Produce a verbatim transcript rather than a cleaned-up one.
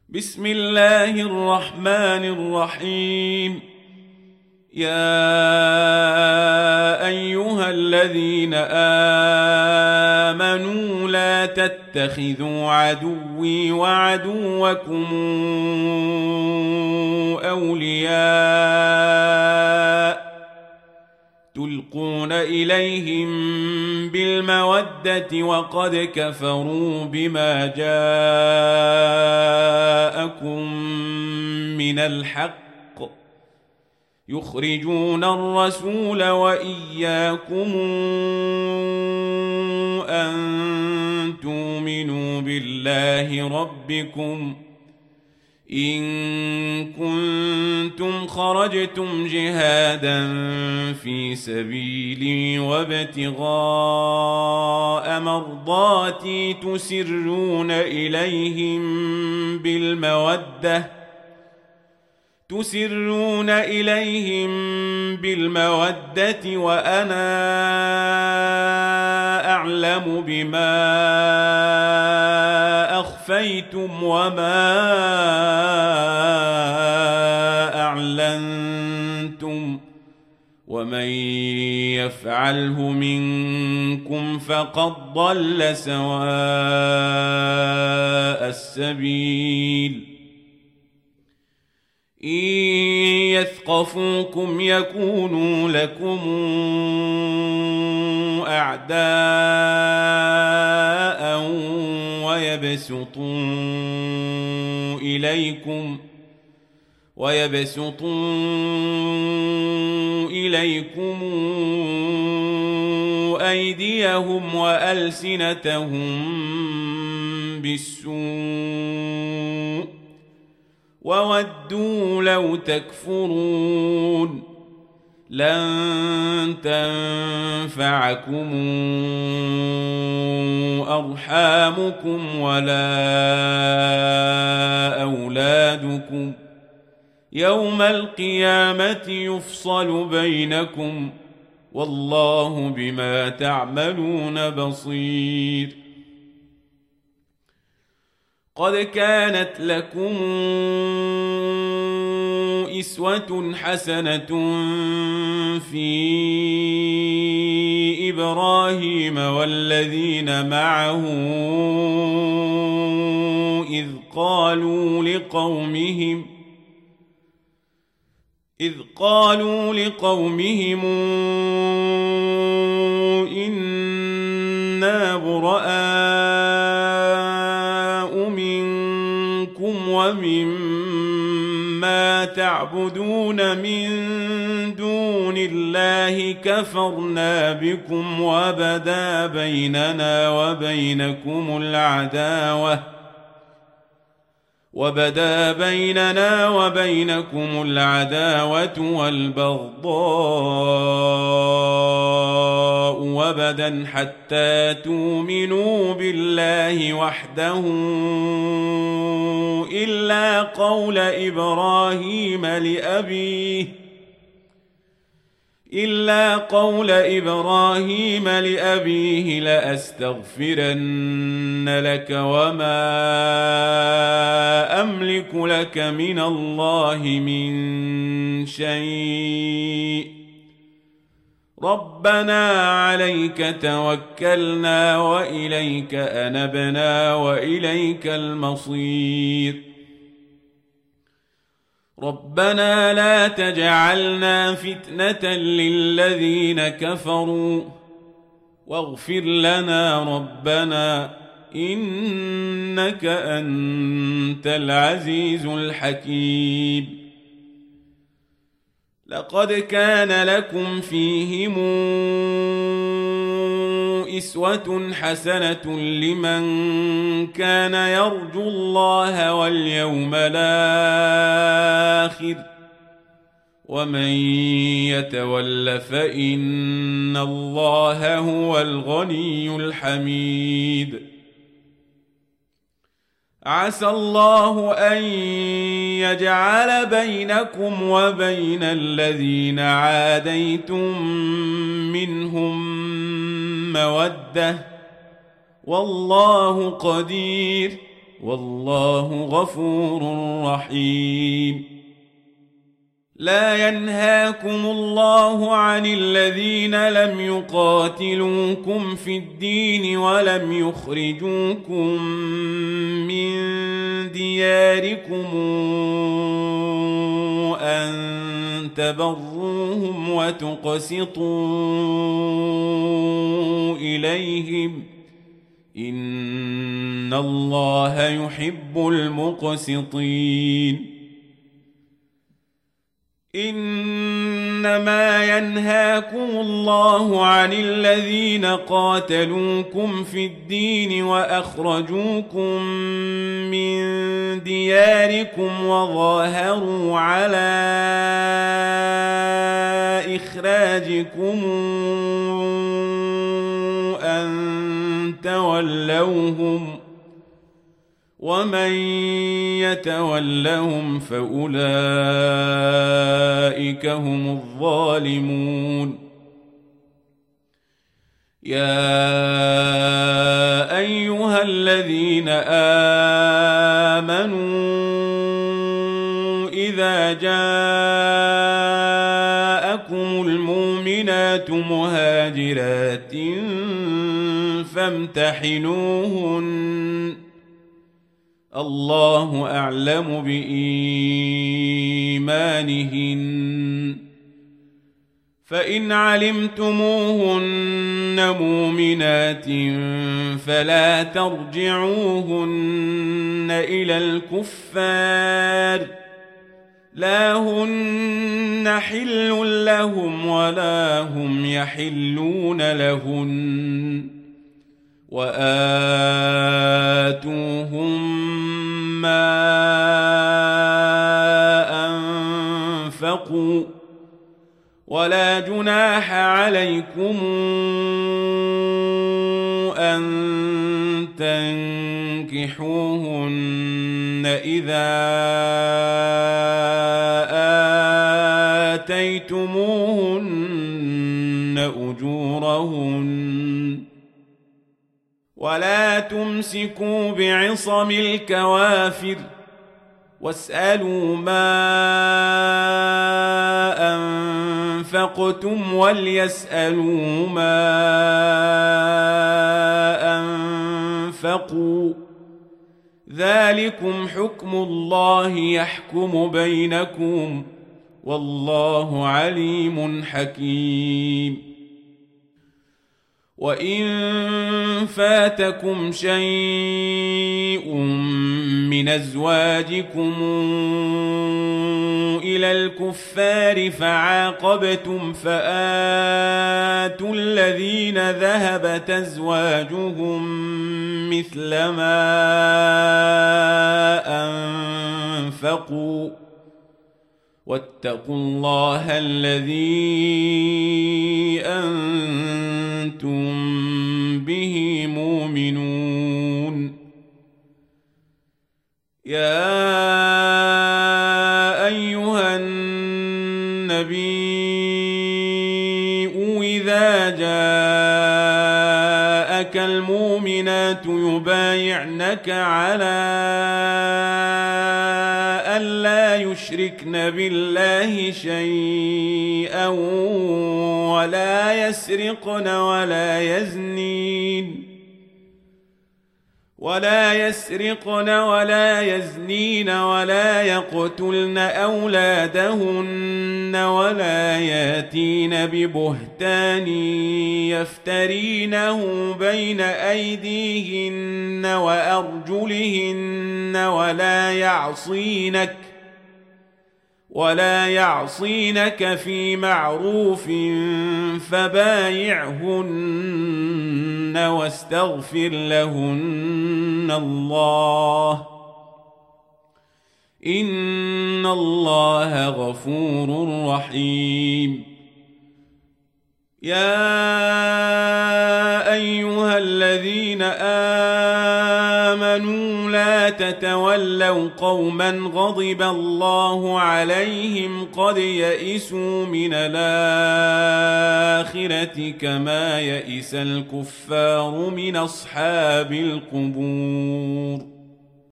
بسم الله الرحمن الرحيم. يا أيها الذين آمنوا لا تتخذوا عدوي وعدوكم أولياء تلقون إليهم بالمودة وقد كفروا بما جاءكم من الحق يخرجون الرسول وإياكم أن تؤمنوا بالله ربكم إن كنتم خرجتم جهادا في سبيلي وابتغاء مرضاتي تسرون إليهم بالمودة تسرون إليهم بالمودة وأنا أعلم بما أخفيتم وما أعلنتم ومن يفعله منكم فقد ضل سواء السبيل. إن يثقفوكم يكونوا لكم أعداء ويبسطوا إليكم ويبسطوا إليكم أيديهم وألسنتهم بالسوء وودوا لو تكفرون. لن تنفعكم أرحامكم ولا أولادكم يوم القيامة يفصل بينكم والله بما تعملون بصير. قد كانت لكم أسوة حسنة في إبراهيم والذين معه إذ قالوا لقومهم إذ قالوا لقومهم إنا براء منكم ومما تعبدون من دون الله كفرنا بكم وبدا بيننا وبينكم العداوة وبدا بيننا وبينكم العداوة والبغضاء وبدا حتى تؤمنوا بالله وحده إلا قول إبراهيم لأبيه إلا قول إبراهيم لأبيه لأستغفرن لك وما أملك لك من الله من شيء ربنا عليك توكلنا وإليك أنبنا وإليك المصير. ربنا لا تجعلنا فتنة للذين كفروا واغفر لنا ربنا إنك أنت العزيز الحكيم. لقد كان لكم فيهم أسوة حسنة لمن كان يرجو الله واليوم الآخر ومن يتول فإن الله هو الغني الحميد. عسى الله أن يجعل بينكم وبين الذين عاديتم منهم مودة والله قدير والله غفور رحيم. لا ينهاكم الله عن الذين لم يقاتلوكم في الدين ولم يخرجوكم من دياركم أن تبروهم وتقسطوا إليهم إن الله يحب المقسطين. إنما ينهاكم الله عن الذين قاتلوكم في الدين وأخرجوكم من دياركم وظاهروا على إخراجكم أن تولوهم ومن يتولهم فأولئك هم الظالمون. يا أيها الذين آمنوا إذا جاءكم المؤمنات مهاجرات فامتحنوهن الله أعلم بإيمانهن فإن علمتموهن مؤمنات فلا ترجعوهن إلى الكفار لا هن حل لهم ولا هم يحلون لهن وآتوهم ما أنفقوا ولا جناح عليكم أن تنكحوهن إذا آتيتموهن أجورهن ولا تمسكوا بعصم الكوافر واسألوا ما أنفقتم وليسألوا ما أنفقوا ذلكم حكم الله يحكم بينكم والله عليم حكيم. وإن فاتكم شيء من أزواجكم إلى الكفار فعاقبتم فآتوا الذين ذهبت أزواجهم مثل ما أنفقوا واتقوا الله الذي أنتم به مؤمنون. يا أيها النبي إذا جاءك المؤمنات يبايعنك على ألا يشركن بالله شيئا ولا يسرقن ولا يزنين ولا يسرقن ولا يزنين ولا يقتلن أولادهن ولا ياتين ببهتان يفترينه بين أيديهن وأرجلهن ولا يعصينك ولا يعصينك في معروف فبايعهن واستغفر لهن الله إن الله غفور رحيم. يا أيها الذين آمنوا لا تتولوا قوما غضب الله عليهم قد يئسوا من الآخرة كما يئس الكفار من أصحاب القبور.